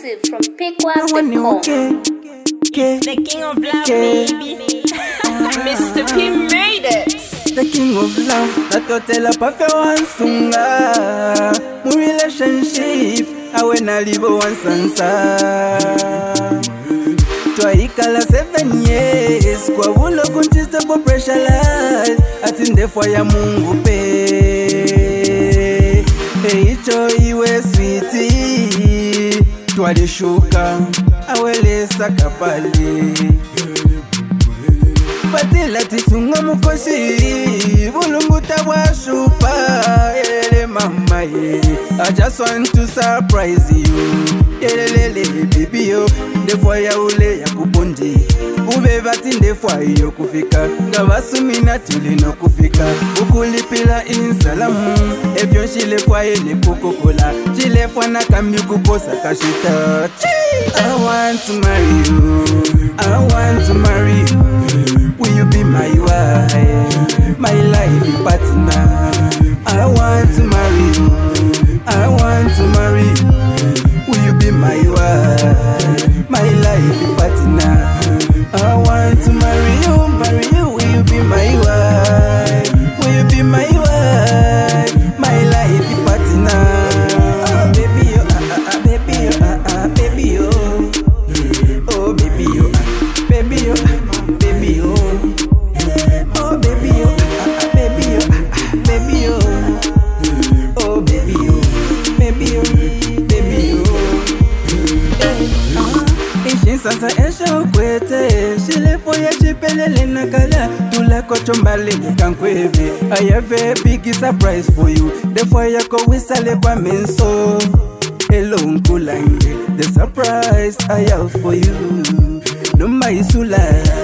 exclusive from PickWap.com. The king of love, baby. Mr. P made it. The king of love, natotela pafe wansunga mu relationship awe nalibo wansansa twaikala 7 years kwa bulo kuntisa po pressurize ati ndefwa ya Mungu pe icho iwe sweetie twalishuka awelesa kapali Batila tisunga mukosi bulunguta bwashupa ele mama ye I just want to surprise you elele baby yo ndefwa ya ule ya kubondi ube bati ndefwa yo kufika ngabasumina tulino kufika ukulipila insalamu evyo shilefwa ele kukokola shilefwa na kambi kuposa kashita I want to marry you I want to marry you Will you be my wife, my life partner? I want to marry you, I want to marry you. Will you be my wife, my life partner? I want to marry you, will you be my wife? Will you be my wife, my life partner? Oh baby, oh, baby, oh, baby, oh, oh baby, oh, baby, oh, baby, oh. Sasa esho kwete shilefo ya chipelele nakala tula kochombale kankwebe I have a big surprise for you the fire ko wisale kwa menso hello nkulange the surprise I have for you no maisula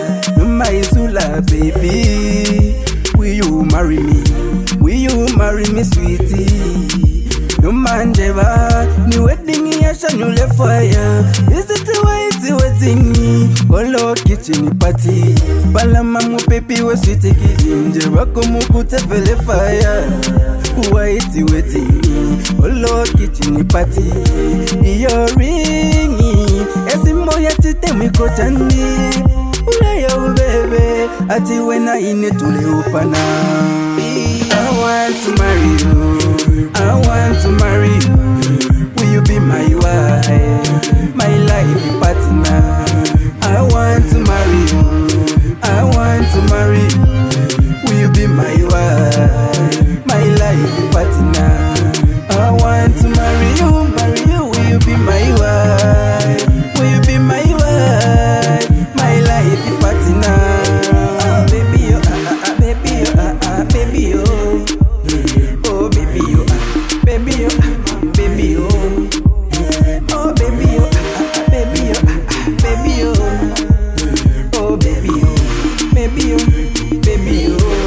baby will you marry me sweetie no manjeva ni wedding ya shanyule fire is it waiting olo kitchen party balama mu pepi we sweet kijinje bako mukute vele fire waiting olo kitchen party iyo ringi esimo ya tite mikochani ule yo bebe ati wena ine tule upana I want to marry you I want to marry you will you be my wife my life partner I want to marry you I want to marry you will you be my wife my life partner I want to marry you will you be my wife will you be my wife my life partner oh baby oh baby oh baby oh oh baby oh baby oh baby oh oh baby oh baby oh baby oh oh baby oh baby oh baby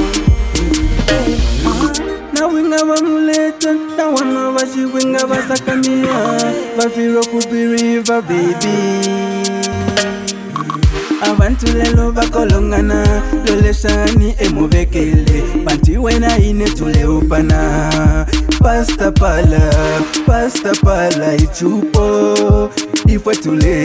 oh na winga bamuleta na wana bashi winga basakamia bafiro kubiriva baby abantu lelo bakolongana loleshani emubekele banti wena ine tule upana pasta pala ichupo ifwe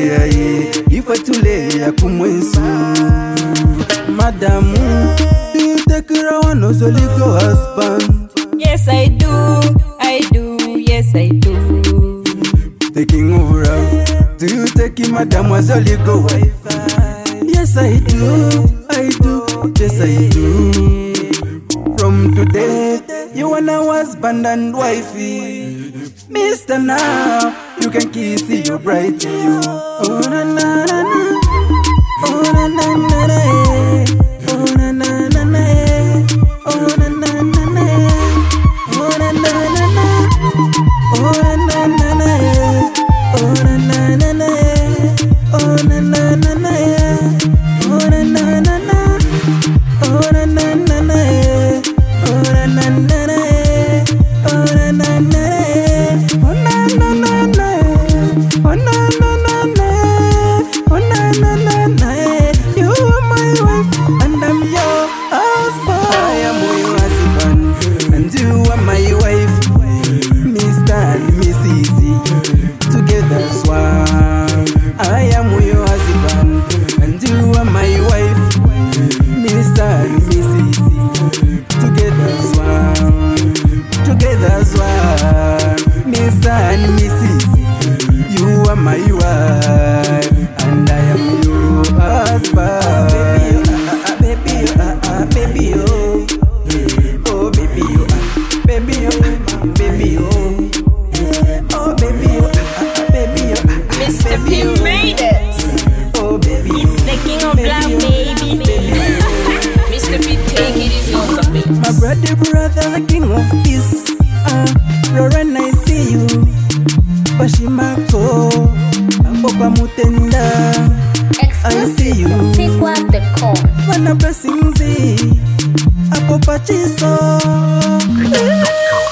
tulea kumwensu madamu do you take care of one Ozoliko husband? Yes I do, yes I do. The king of love, do you take him Madam Ozoliko wife? Yes I do, yes I do. From today, you and I was husband and wifey. Mr. Now, you can kiss your bride to you. Oh na na na na, oh na na na na, oh na na na na, oh na na na na, oh na na na na, oh na na na na, oh na na na na, oh na na na na. Oh na na na na, oh na na na na, oh na na na na, oh na na na na, oh na na na na, oh na na na na, oh na na na na. You are my I am your husband, and you are my wife, Mr. and Mrs. Together's one, together's one, Mr. and Mrs. You are my wife, and I am your husband. Baby, baby, oh, oh, baby, oh, baby, oh, baby, oh, oh, baby, oh, baby, oh, Mr. P made it. oh, baby, It's the king of love, baby. Mr. P, take it easy on the beat. my brother, the king of peace. Lauren, I see you. Bashimako, Papa Mutenda. I see you. Exclusive from PickWap.com. Wana blessings, Apo Pachiso.